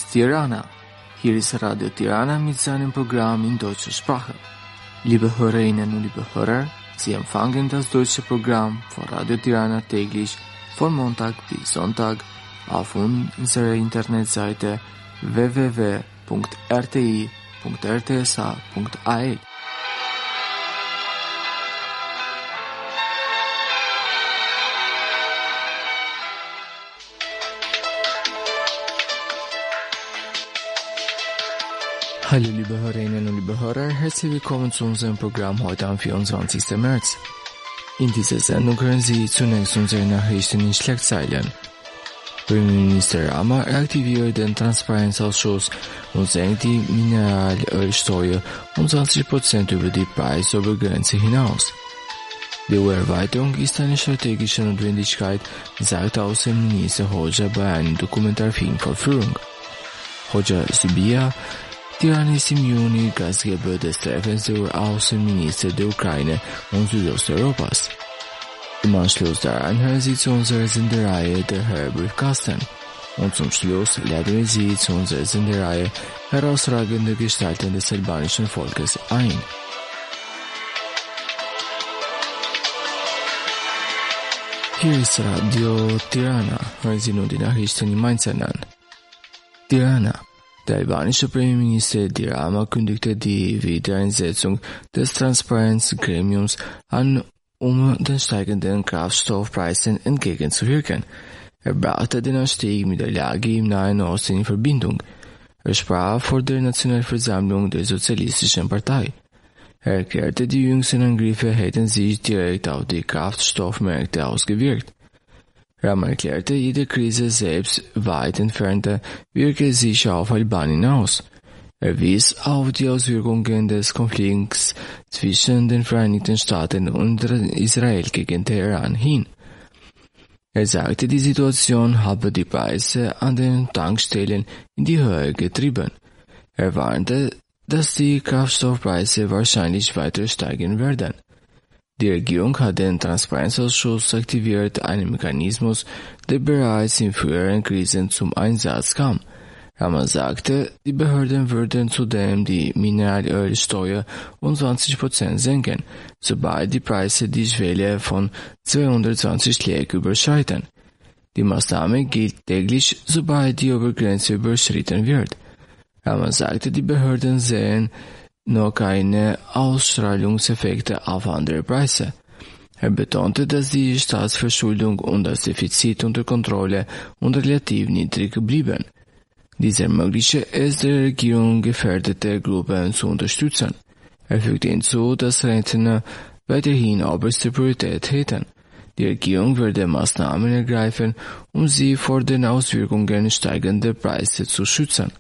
Tirana. Hier ist Radio Tirana mit seinem Programm in deutscher Sprache. Liebe Hörerinnen und liebe Hörer, Sie empfangen das deutsche Programm von Radio Tirana täglich von Montag bis Sonntag auf unserer Internetseite www.rti.rtsa.al. Hallo liebe Hörerinnen und liebe Hörer, herzlich willkommen zu unserem Programm heute am 24. März. In dieser Sendung hören Sie zunächst unsere Nachrichten in Schlagzeilen. Premierminister Rama reaktiviert den Transparenzausschuss und senkt die Mineralölsteuer um 20% über die Preisobergrenze hinaus. Die EU-Erweiterung ist eine strategische Notwendigkeit, sagt Außenminister Hoxha bei einem Dokumentarfilmvorführung. Hoxha Zubia, Tirana ist im Juni Gastgeber des Treffens der Außenminister der Ukraine und Südosteuropas. Im Anschluss daran hören Sie zu unserer Sendereihe der Hörbriefkasten. Und zum Schluss laden wir Sie zu unserer Sendereihe herausragende Gestalten des albanischen Volkes ein. Hier ist Radio Tirana. Hören Sie nun die Nachrichten im Einzelnen. Tirana. Der albanische Premierminister Edi Rama kündigte die Wiedereinsetzung des Transparenzgremiums an, um den steigenden Kraftstoffpreisen entgegenzuwirken. Er brachte den Anstieg mit der Lage im Nahen Osten in Verbindung. Er sprach vor der Nationalversammlung der Sozialistischen Partei. Er erklärte, die jüngsten Angriffe hätten sich direkt auf die Kraftstoffmärkte ausgewirkt. Rama erklärte, jede Krise selbst weit entfernte wirke sich auf Albanien aus. Er wies auf die Auswirkungen des Konflikts zwischen den Vereinigten Staaten und Israel gegen Teheran hin. Er sagte, die Situation habe die Preise an den Tankstellen in die Höhe getrieben. Er warnte, dass die Kraftstoffpreise wahrscheinlich weiter steigen werden. Die Regierung hat den Transparenzausschuss aktiviert, einen Mechanismus, der bereits in früheren Krisen zum Einsatz kam. Rama sagte, die Behörden würden zudem die Mineralölsteuer um 20% senken, sobald die Preise die Schwelle von 220 Lek überschreiten. Die Maßnahme gilt täglich, sobald die Obergrenze überschritten wird. Rama sagte, die Behörden sehen noch keine Ausstrahlungseffekte auf andere Preise. Er betonte, dass die Staatsverschuldung und das Defizit unter Kontrolle und relativ niedrig blieben. Dies ermögliche es der Regierung, gefährdete Gruppen zu unterstützen. Er fügte hinzu, dass Rentner weiterhin oberste Priorität hätten. Die Regierung werde Maßnahmen ergreifen, um sie vor den Auswirkungen steigender Preise zu schützen.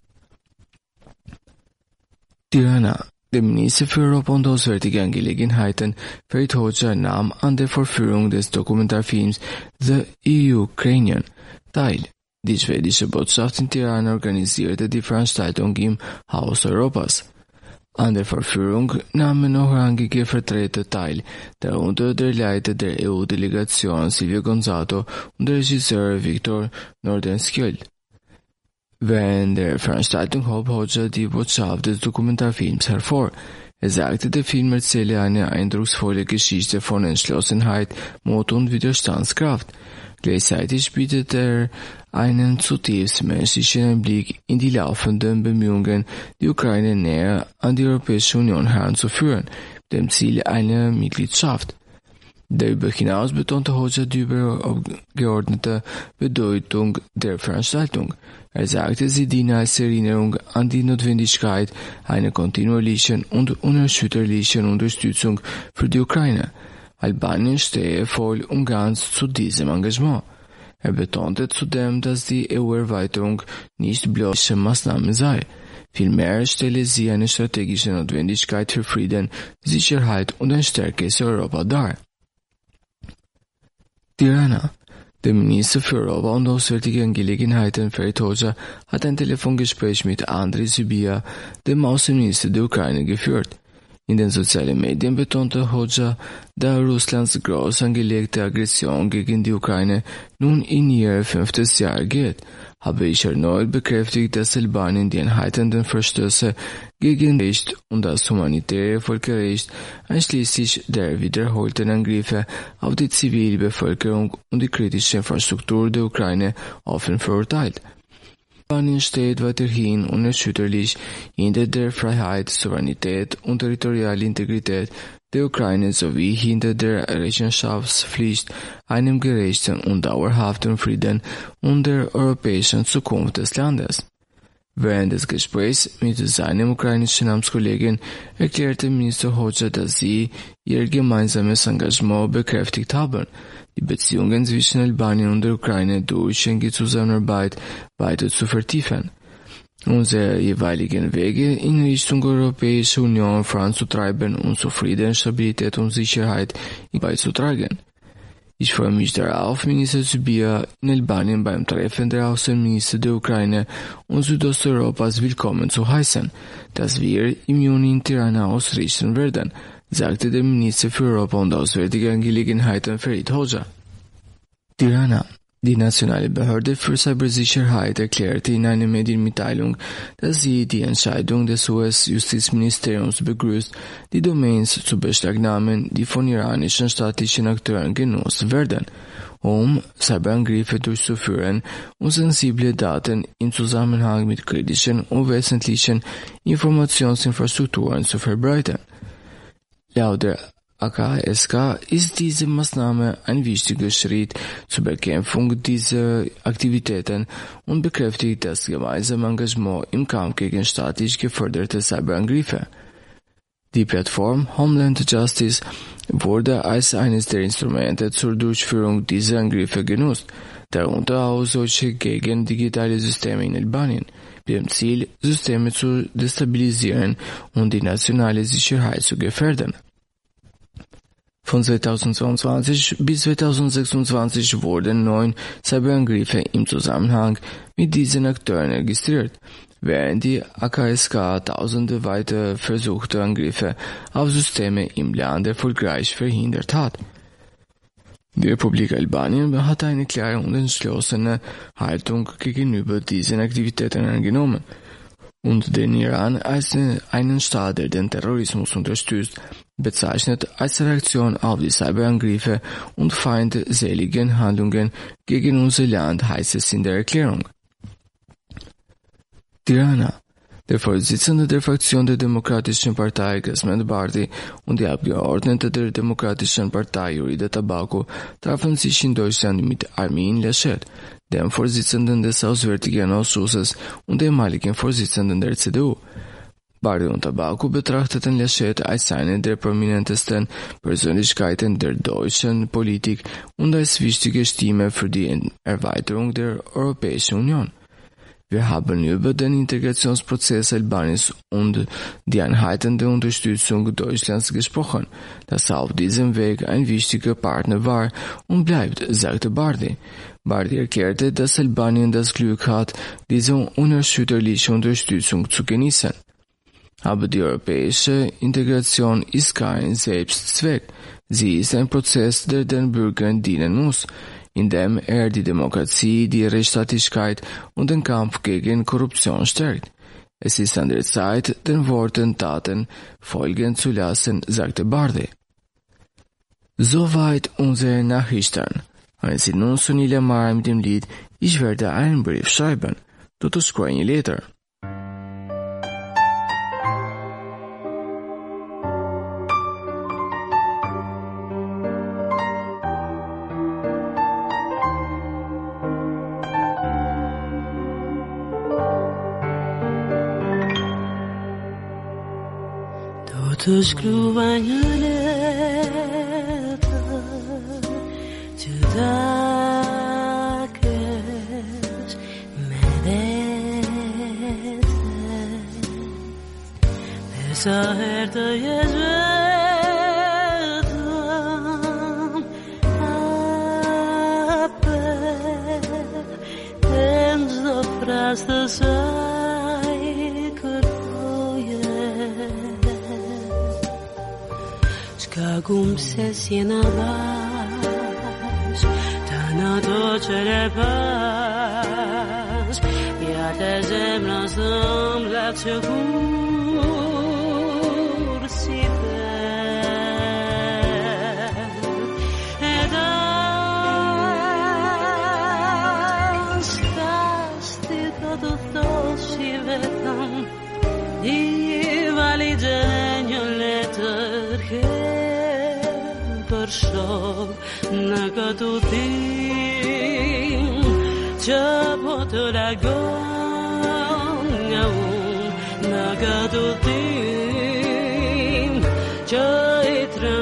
Tirana. Der Minister für Europa und Auswärtige Angelegenheiten, Ferit Hoxha, nahm an der Vorführung des Dokumentarfilms The EU-Ukrainian teil. Die schwedische Botschaft in Tirana organisierte die Veranstaltung im Haus Europas. An der Vorführung nahmen noch rangige Vertreter teil, darunter der Leiter der EU-Delegation Silvio Gonzato und der Regisseur Viktor Nordenskjöld. Während der Veranstaltung hob Hoxha die Botschaft des Dokumentarfilms hervor. Er sagte, der Film erzähle eine eindrucksvolle Geschichte von Entschlossenheit, Mut und Widerstandskraft. Gleichzeitig bietet er einen zutiefst menschlichen Einblick in die laufenden Bemühungen, die Ukraine näher an die Europäische Union heranzuführen, mit dem Ziel einer Mitgliedschaft. Darüber hinaus betonte Hoxha die übergeordnete Bedeutung der Veranstaltung. Er sagte, sie diene als Erinnerung an die Notwendigkeit einer kontinuierlichen und unerschütterlichen Unterstützung für die Ukraine. Albanien stehe voll und ganz zu diesem Engagement. Er betonte zudem, dass die EU-Erweiterung nicht bloß eine Maßnahme sei. Vielmehr stelle sie eine strategische Notwendigkeit für Frieden, Sicherheit und ein stärkeres Europa dar. Tirana. Der Minister für Europa und Auswärtige Angelegenheiten Ferit Hoxha hat ein Telefongespräch mit Andrei Sybiha, dem Außenminister der Ukraine, geführt. In den sozialen Medien betonte Hoxha, da Russlands groß angelegte Aggression gegen die Ukraine nun in ihr 5. Jahr geht, habe ich erneut bekräftigt, dass Albanien die anhaltenden Verstöße gegen Recht und das humanitäre Völkerrecht, einschließlich der wiederholten Angriffe auf die Zivilbevölkerung und die kritische Infrastruktur der Ukraine, offen verurteilt. Albanien steht weiterhin unerschütterlich hinter der Freiheit, Souveränität und territoriale Integrität der Ukraine sowie hinter der Rechenschaftspflicht, einem gerechten und dauerhaften Frieden und der europäischen Zukunft des Landes. Während des Gesprächs mit seinem ukrainischen Amtskollegen erklärte Minister Hoxha, dass sie ihr gemeinsames Engagement bekräftigt haben, die Beziehungen zwischen Albanien und der Ukraine durch enge Zusammenarbeit weiter zu vertiefen, unsere jeweiligen Wege in Richtung Europäische Union voranzutreiben und zu Frieden, Stabilität und Sicherheit beizutragen. Ich freue mich darauf, Minister Sybiha in Albanien beim Treffen der Außenminister der Ukraine und Südosteuropas willkommen zu heißen, das wir im Juni in Tirana ausrichten werden, sagte der Minister für Europa und Auswärtige Angelegenheiten Ferit Hoxha. Tirana. Die Nationale Behörde für Cybersicherheit erklärte in einer Medienmitteilung, dass sie die Entscheidung des US-Justizministeriums begrüßt, die Domains zu beschlagnahmen, die von iranischen staatlichen Akteuren genutzt werden, um Cyberangriffe durchzuführen und sensible Daten im Zusammenhang mit kritischen und wesentlichen Informationsinfrastrukturen zu verbreiten. Laut der AKSK ist diese Maßnahme ein wichtiger Schritt zur Bekämpfung dieser Aktivitäten und bekräftigt das gemeinsame Engagement im Kampf gegen staatlich geförderte Cyberangriffe. Die Plattform Homeland Justice wurde als eines der Instrumente zur Durchführung dieser Angriffe genutzt, darunter auch solche gegen digitale Systeme in Albanien, mit dem Ziel, Systeme zu destabilisieren und die nationale Sicherheit zu gefährden. Von 2022 bis 2026 wurden 9 Cyberangriffe im Zusammenhang mit diesen Akteuren registriert, während die AKSK tausende weitere versuchte Angriffe auf Systeme im Land erfolgreich verhindert hat. Die Republik Albanien hat eine klare und entschlossene Haltung gegenüber diesen Aktivitäten angenommen und den Iran als einen Staat, der den Terrorismus unterstützt, bezeichnet als Reaktion auf die Cyberangriffe und feindseligen Handlungen gegen unser Land, heißt es in der Erklärung. Tirana. Der Vorsitzende der Fraktion der Demokratischen Partei, Gasmet Bardi, und die Abgeordnete der Demokratischen Partei, Yurida Tabako, trafen sich in Deutschland mit Armin Laschet, dem Vorsitzenden des Auswärtigen Ausschusses und ehemaligen Vorsitzenden der CDU. Bardi und Tabako betrachteten Laschet als eine der prominentesten Persönlichkeiten der deutschen Politik und als wichtige Stimme für die Erweiterung der Europäischen Union. Wir haben über den Integrationsprozess Albaniens und die anhaltende Unterstützung Deutschlands gesprochen, das auf diesem Weg ein wichtiger Partner war und bleibt, sagte Bardi. Bardi erklärte, dass Albanien das Glück hat, diese unerschütterliche Unterstützung zu genießen. Aber die europäische Integration ist kein Selbstzweck. Sie ist ein Prozess, der den Bürgern dienen muss, indem er die Demokratie, die Rechtsstaatlichkeit und den Kampf gegen Korruption stärkt. Es ist an der Zeit, den Worten Taten folgen zu lassen, sagte Bardi. Soweit unsere Nachrichten. Hören Sie nun Sunil Amara mit dem Lied Ich werde einen Brief schreiben. To screen later. To shkruaj një letër që takesh me vete, dhe sa herë të jesh vetëm apë e në çdo frazë të saj kërkoje. cum se siena vas, tanato cerebas, ja te zemra zambla segur si Shov nagadudim chapotoragon nagadudim chaitram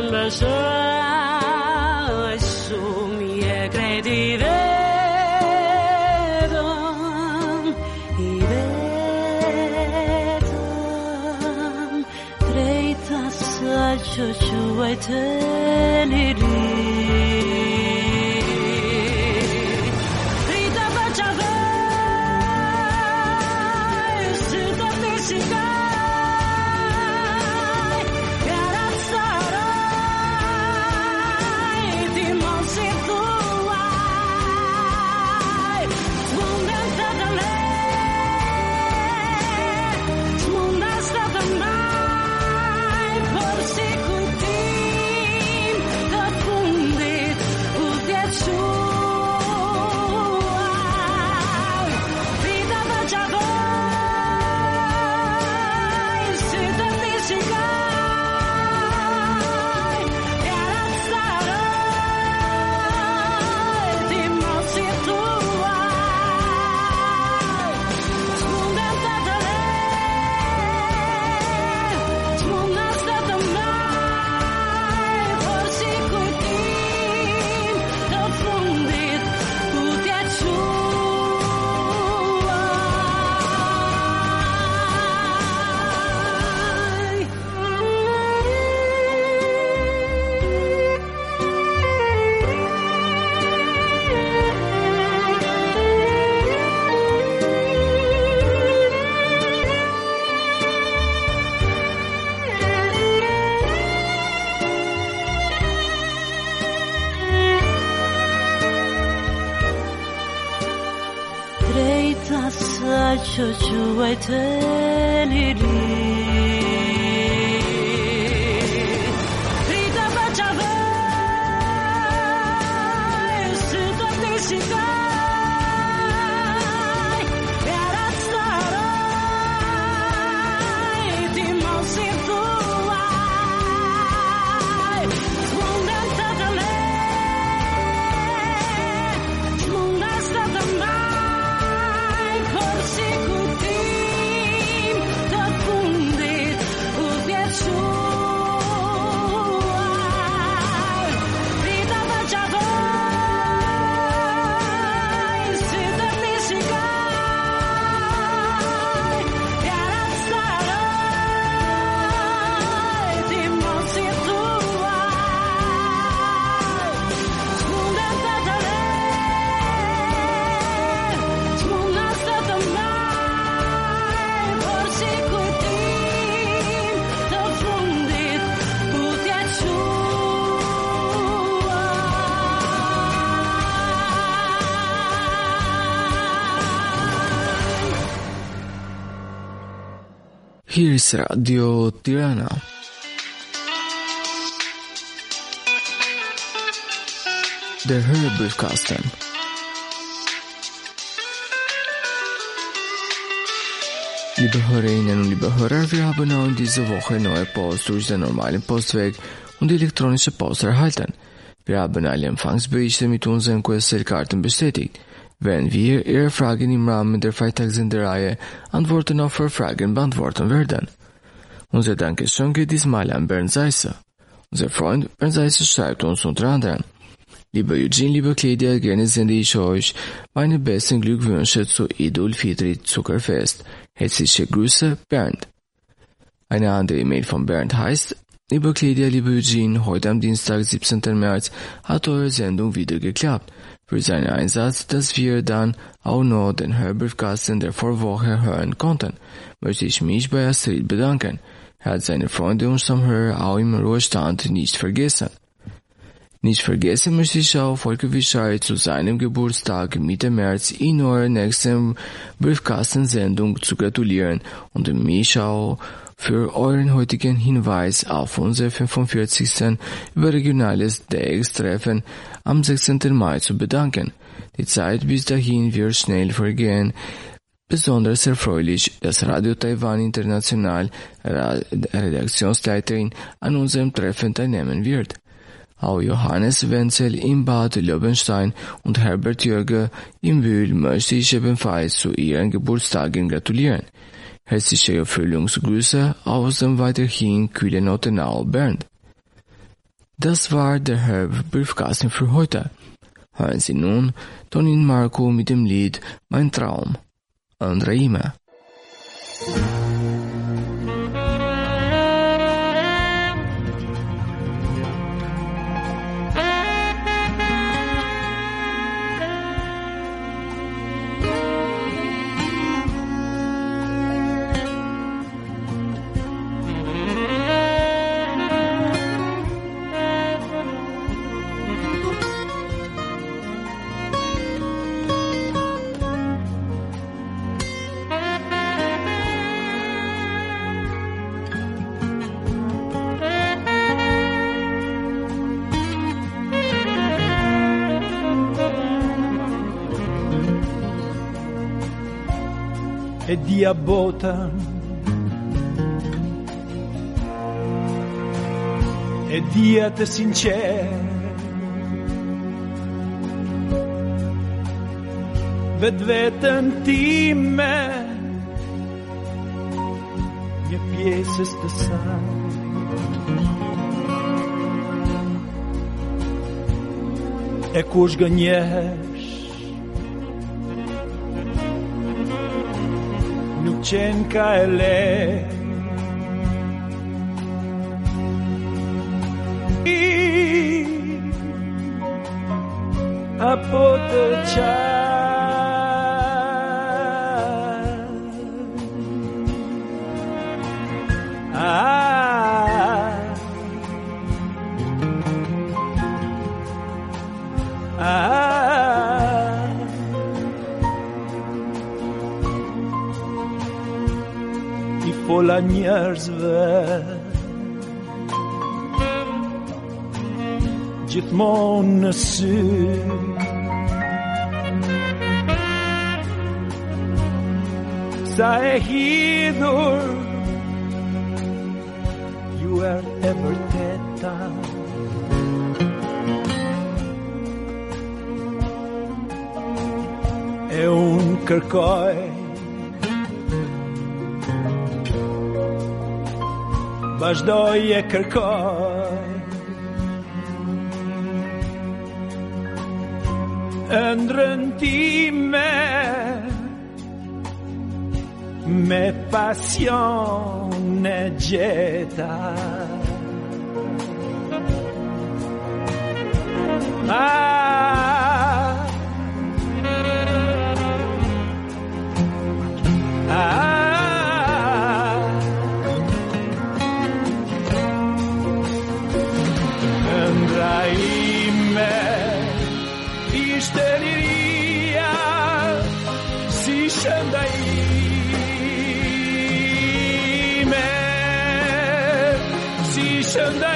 basai sum ye credivedam ivedam treita sacho chuaite Here is Radio Tirana. The Hörbuchkasten. Liebe Hörerinnen und liebe Hörer, wir haben auch in dieser Woche neue Post durch den normalen Postweg und elektronische Post erhalten. Wir haben alle Empfangsberichte mit unseren QSL-Karten bestätigt, während wir Ihre Fragen im Rahmen der Freitagssendereihe Antworten auf Ihre Fragen beantworten werden. Unser Dankeschön geht diesmal an Bernd Seisser. Unser Freund Bernd Seisser schreibt uns unter anderem: Lieber Eugene, lieber Claudia, gerne sende ich euch meine besten Glückwünsche zu Idul Fitri Zuckerfest. Herzliche Grüße, Bernd. Eine andere E-Mail von Bernd heißt: Lieber Claudia, lieber Eugene, heute am Dienstag, 17. März, hat eure Sendung wieder geklappt. Für seinen Einsatz, dass wir dann auch noch den Hörbuchkasten der Vorwoche hören konnten, möchte ich mich bei Astrid bedanken. Er hat seine Freunde und Stammhörer auch im Ruhestand nicht vergessen. Nicht vergessen möchte ich auch Volker Wischei zu seinem Geburtstag Mitte März in eurer nächsten Briefkastensendung zu gratulieren und mich auch für euren heutigen Hinweis auf unser 45. überregionales DX-Treffen am 16. Mai zu bedanken. Die Zeit bis dahin wird schnell vergehen. Besonders erfreulich, dass Radio Taiwan International Redaktionsleiterin an unserem Treffen teilnehmen wird. Auch Johannes Wenzel im Bad Löwenstein und Herbert Jürger im Bühl möchte ich ebenfalls zu ihren Geburtstagen gratulieren. Herzliche Erfüllungsgrüße aus dem weiterhin kühlen Ottenau Bernd. Das war der Herb-Briefkasten für heute. Hören Sie nun Tonin Marco mit dem Lied Mein Traum. Andreima. E dia bota e dia-te sincer vetën time një pjesës të saj e kush gënjesh nuk qenë ka e le apo të qaj I fola njerëzve gjithmonë në sy sa e hidhur ju e vërteta e unë kërkoj vazhdoj e kërkoj ëndrrën time me pasion e gjeta ëndra ime ishte liria si shënda ime si shënda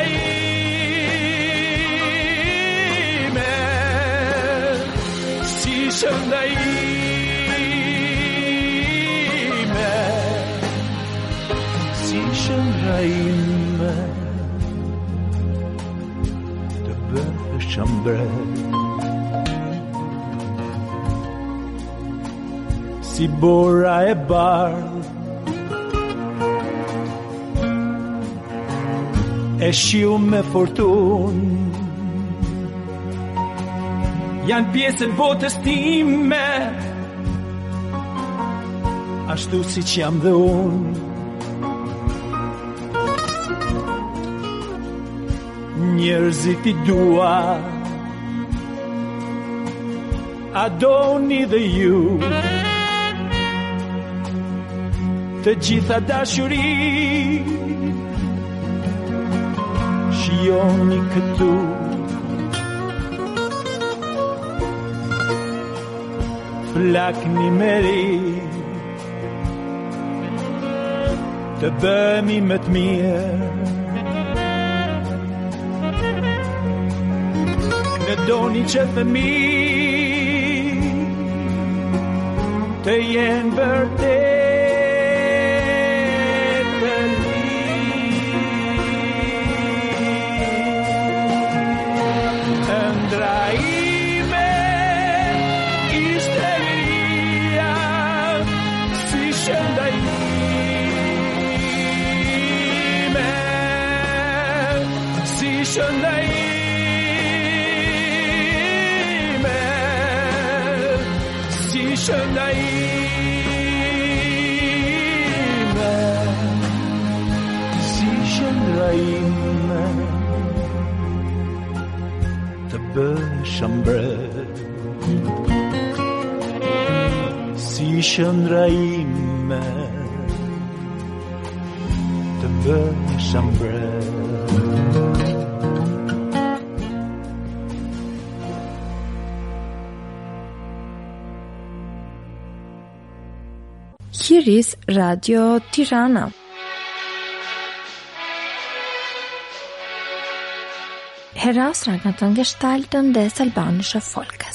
ime si shënda ime si shënda ime të bëhe shëmbret si bora e bardh e shiu me fortun janë pjesë e botës time ashtu si që jam dhe unë njerëzit I dua a doni dhe ju të gjitha dashuri joni këtu. Flakni me ri, të bëmi më të mirë. Në doni që fëmijë të jenë vërtet të lirë. Ëndra ime ishte liria, si shënda ime, si shënda ime. Shënda ime, si shëndra ime, të bësh ëmbret. Si shëndra ime, të bësh ëmbret. Hiris Radio Tirana. Herausragenden Gestalten des albanischen Volkes.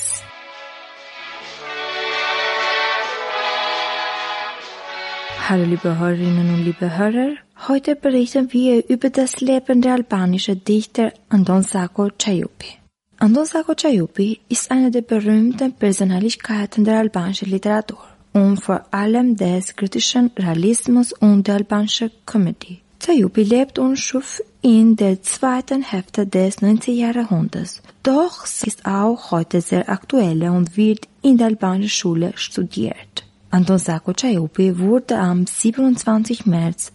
Hallo liebe Hörerinnen und liebe Hörer, heute berichten wir über das Leben der albanischen Dichter Andon Sako Çayupi. Andon Sako Çayupi ist eine der berühmten Persönlichkeiten der albanischen Literatur und vor allem des kritischen Realismus und der albanischen Komödie. Çayupi lebt und schuf in der zweiten Hälfte des 19. Jahrhunderts. Doch sie ist auch heute sehr aktuell und wird in der albanischen Schule studiert. Andon Sako Çayupi wurde am 27. März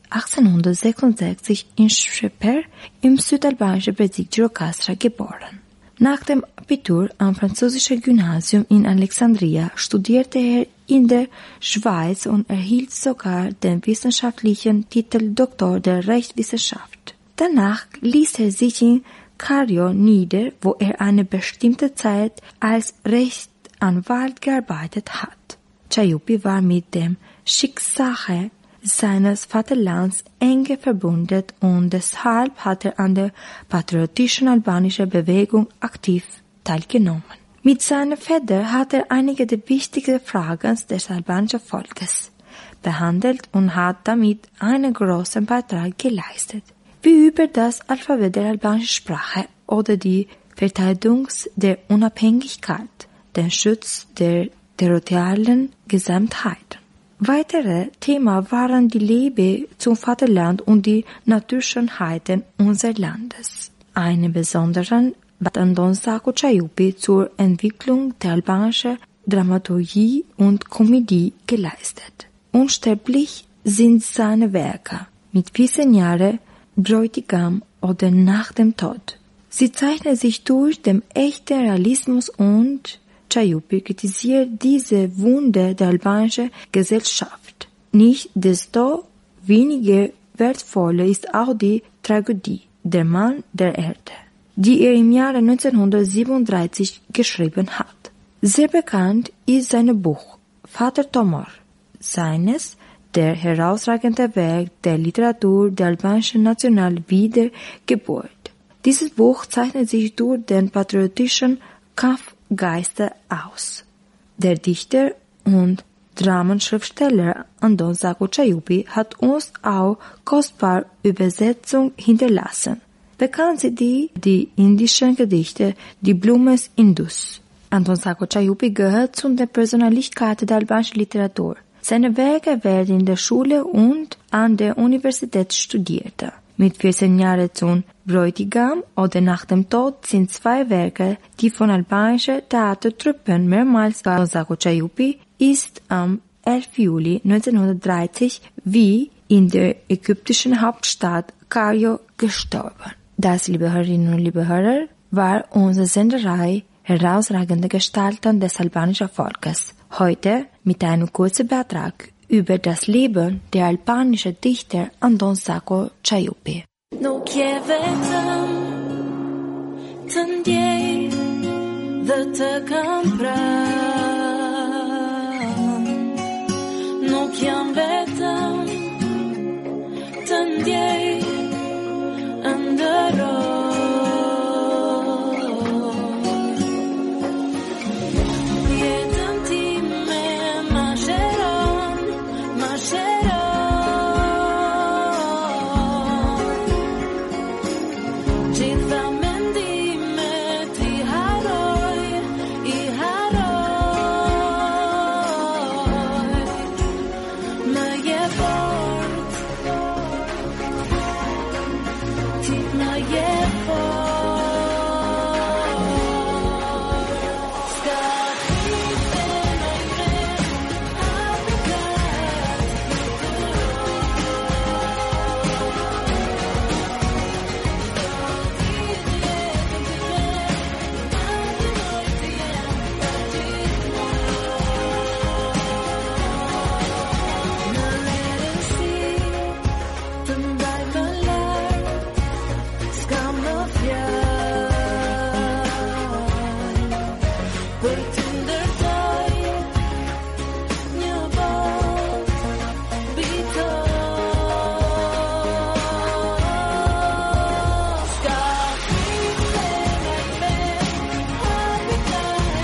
1866 in Shqipër im südalbanischen Bezirk Gjirokastra geboren. Nach dem Abitur am französischen Gymnasium in Alexandria studierte er in der Schweiz und erhielt sogar den wissenschaftlichen Titel Doktor der Rechtswissenschaft. Danach ließ er sich in Cairo nieder, wo er eine bestimmte Zeit als Rechtsanwalt gearbeitet hat. Çayupi war mit dem Schicksal seines Vaterlands enge verbunden und deshalb hat er an der patriotischen albanischen Bewegung aktiv teilgenommen. Mit seiner Feder hat er einige der wichtigsten Fragen des albanischen Volkes behandelt und hat damit einen großen Beitrag geleistet, wie über das Alphabet der albanischen Sprache oder die Verteidigung der Unabhängigkeit, den Schutz der territorialen Gesamtheit. Weitere Themen waren die Liebe zum Vaterland und die Naturschönheiten unseres Landes. Eine besondere hat Andon Sako Çayupi zur Entwicklung der albanischen Dramaturgie und Komödie geleistet. Unsterblich sind seine Werke mit 14 Jahren Bräutigam oder Nach dem Tod. Sie zeichnen sich durch den echten Realismus und Çayupi kritisiert diese Wunde der albanischen Gesellschaft. Nichtsdestoweniger wertvoller ist auch die Tragödie Der Mann der Erde, die er im Jahre 1937 geschrieben hat. Sehr bekannt ist sein Buch Vater Tomor, seines der herausragende Werk der Literatur der albanischen Nationalwiedergeburt. Dieses Buch zeichnet sich durch den patriotischen Kampfgeist aus. Der Dichter und Dramenschriftsteller Andon Sako Çayupi hat uns auch kostbare Übersetzungen hinterlassen. Bekannt sind die indischen Gedichte Die Blume des Indus. Andon Sako Çayupi gehört zu den Persönlichkeiten der albanischen Literatur. Seine Werke werden in der Schule und an der Universität studiert. Mit 14 Jahren zum Bräutigam oder Nach dem Tod sind 2 Werke, die von albanischen Theatertruppen mehrmals Andon Sako Çayupi ist am 11. Juli 1930 wie in der ägyptischen Hauptstadt Kairo gestorben. Das, liebe Hörerinnen und liebe Hörer, war unsere Senderei Herausragende Gestalten des albanischen Volkes. Heute mit einem kurzen Beitrag über das Leben der albanischen Dichter Andon Sako Çayupi. Nuk je vetëm të ndjej dhe të kam pranë. Nuk jam vetëm të ndjej ndëroj. Jetën time ma shëron, ma shëron. Gjitha mendimet i haroj, i haroj. Më je fort, ti më je fort. Ska triste me të ndaj më lart, ska më fjall për të ndërtoj një botë bitoj. Ska triste me hapi ka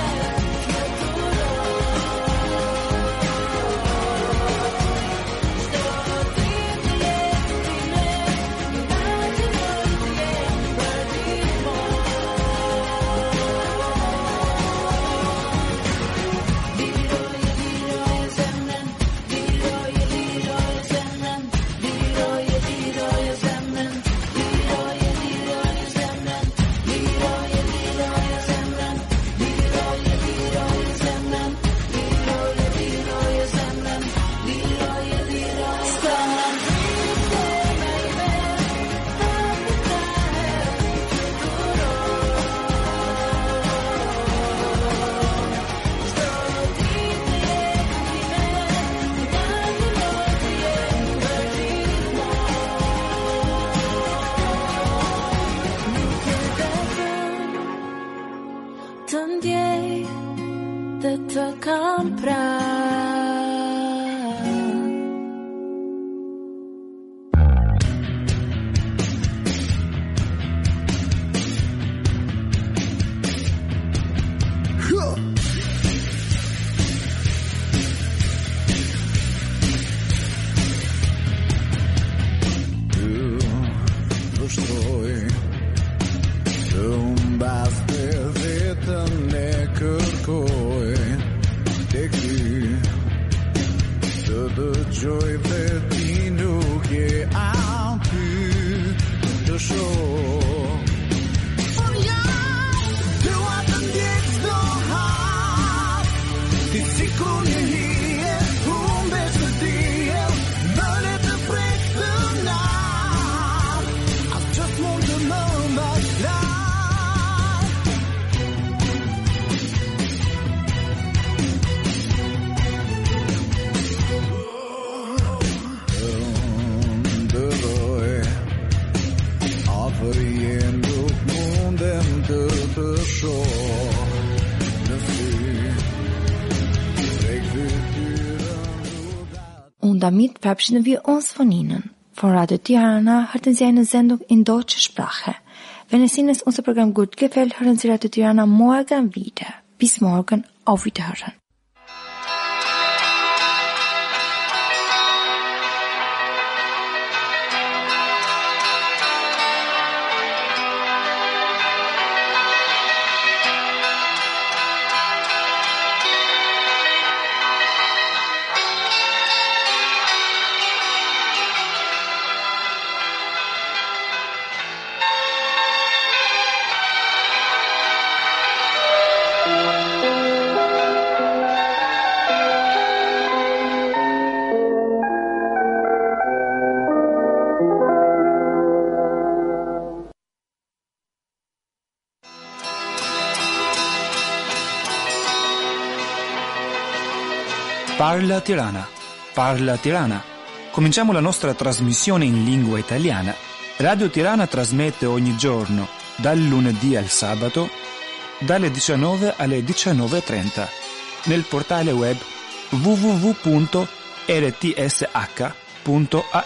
të ndjej dhe të kam pranë. Vështroj të mbaste vetën e kërkoj tek ty, të dëgjoj dhe ti nuk je aty të shoh. Dua të ndjek çdo hap, ti sikur një hije, humbesh të diell, bëre të prek të natë, as just mund të më mbash lart. Ndëroj, afërje nuk mundem të të shoh në sy, tek fytyrën. Und damit verabschieden wir uns von Ihnen. Von Radio Tirana hatten Sie eine Sendung in deutscher Sprache. Wenn es Ihnen unser Programm gut gefällt, hören Sie Radio Tirana morgen wieder. Bis morgen, auf Wiederhören. Parla Tirana. Parla Tirana. Cominciamo la nostra trasmissione in lingua italiana. Radio Tirana trasmette ogni giorno dal lunedì al sabato, dalle 19 alle 19:30, nel portale web www.rtsh.at.